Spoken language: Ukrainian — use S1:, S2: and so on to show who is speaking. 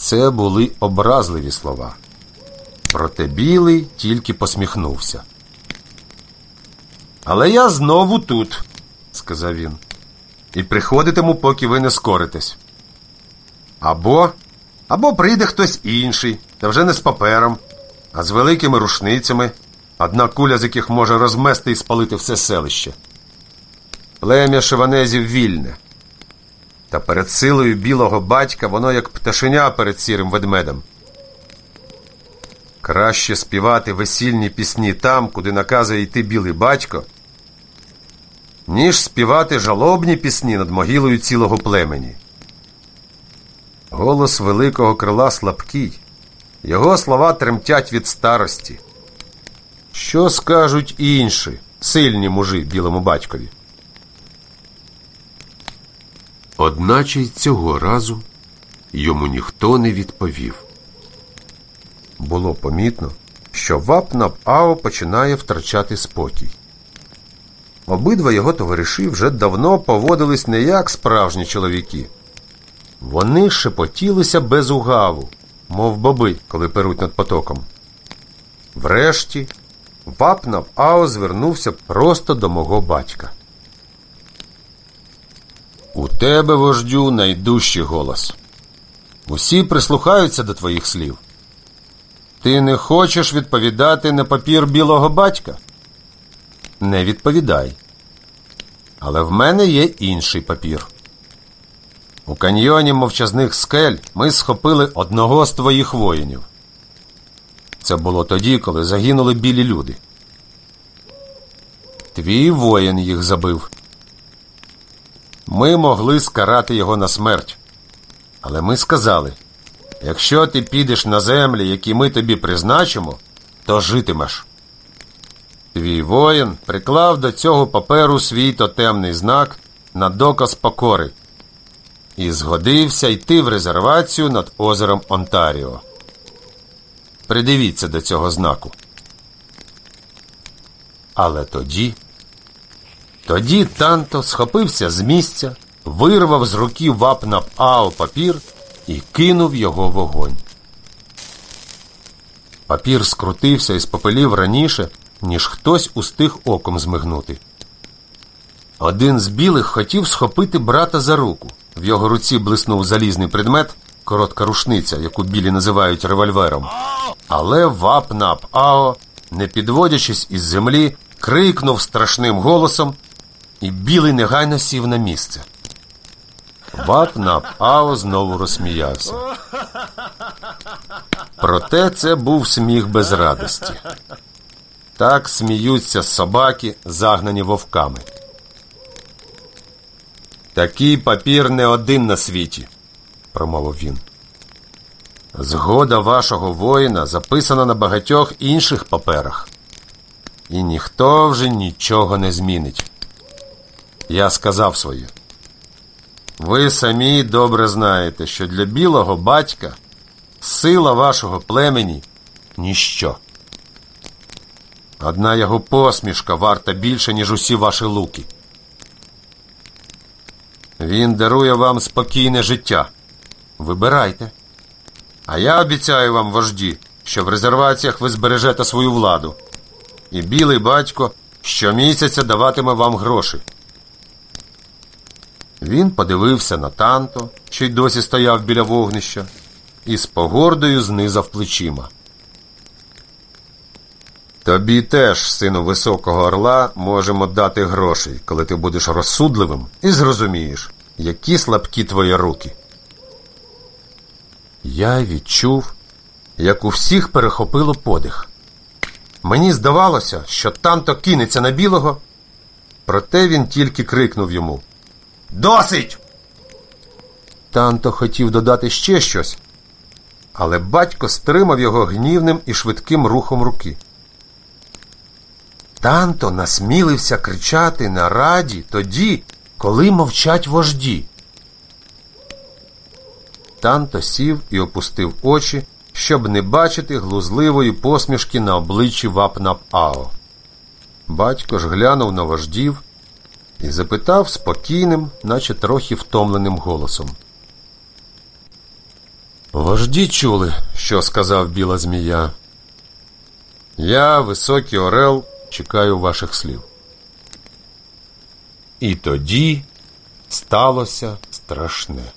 S1: Це були образливі слова. Проте Білий тільки посміхнувся. «Але я знову тут», – сказав він, – «і приходитиму, поки ви не скоритесь. Або прийде хтось інший, та вже не з папером, а з великими рушницями, одна куля з яких може розмести і спалити все селище. Плем'я Шеванезів вільне. Та перед силою білого батька воно як пташеня перед сірим ведмедем. Краще співати весільні пісні там, куди наказує йти білий батько, ніж співати жалобні пісні над могилою цілого племені. Голос великого крила слабкий, його слова тремтять від старості. Що скажуть інші, сильні мужі білому батькові?» Одначе й цього разу йому ніхто не відповів. Було помітно, що Вап-Нап-Ао починає втрачати спокій. Обидва його товариші вже давно поводились не як справжні чоловіки. Вони шепотілися без угаву, мов боби, коли перуть над потоком. Врешті Вап-Нап-Ао звернувся просто до мого батька. «У тебе, вождю, найдужчий голос. Усі прислухаються до твоїх слів. Ти не хочеш відповідати на папір білого батька? Не відповідай. Але в мене є інший папір. У каньйоні мовчазних скель ми схопили одного з твоїх воїнів. Це було тоді, коли загинули білі люди. Твій воїн їх забив. Ми могли скарати його на смерть. Але ми сказали, якщо ти підеш на землі, які ми тобі призначимо, то житимеш. Твій воїн приклав до цього паперу свій тотемний знак на доказ покори і згодився йти в резервацію над озером Онтаріо. Придивіться до цього знаку. Але тоді Танто схопився з місця, вирвав з руки Вап-Нап-Ао папір і кинув його в вогонь. Папір скрутився і спопелів раніше, ніж хтось устиг оком змигнути. Один з білих хотів схопити брата за руку. В його руці блиснув залізний предмет, коротка рушниця, яку білі називають револьвером. Але Вап-Нап-Ао, не підводячись із землі, крикнув страшним голосом, і білий негайно сів на місце. Вап-Нап-Ао знову розсміявся. Проте це був сміх без радості. Так сміються собаки, загнані вовками. «Такий папір не один на світі», – промовив він. «Згода вашого воїна записана на багатьох інших паперах. І ніхто вже нічого не змінить. Я сказав своє. Ви самі добре знаєте, що для білого батька сила вашого племені – ніщо. Одна його посмішка варта більше, ніж усі ваші луки. Він дарує вам спокійне життя. Вибирайте. А я обіцяю вам, вожді, що в резерваціях ви збережете свою владу. І білий батько щомісяця даватиме вам гроші». Він подивився на Танто, що й досі стояв біля вогнища, і з погордою знизав плечима. «Тобі теж, сину високого орла, можемо дати грошей, коли ти будеш розсудливим і зрозумієш, які слабкі твої руки». Я відчув, як у всіх перехопило подих. Мені здавалося, що Танто кинеться на білого, проте він тільки крикнув йому: «Досить!» Танто хотів додати ще щось, але батько стримав його гнівним і швидким рухом руки. Танто насмілився кричати на раді тоді, коли мовчать вожді. Танто сів і опустив очі, щоб не бачити глузливої посмішки на обличчі Вап-Нап-Ао. Батько ж глянув на вождів і запитав спокійним, наче трохи втомленим голосом: Вожді чули, що сказав біла змія. Я, високий орел, чекаю ваших слів. І тоді сталося страшне.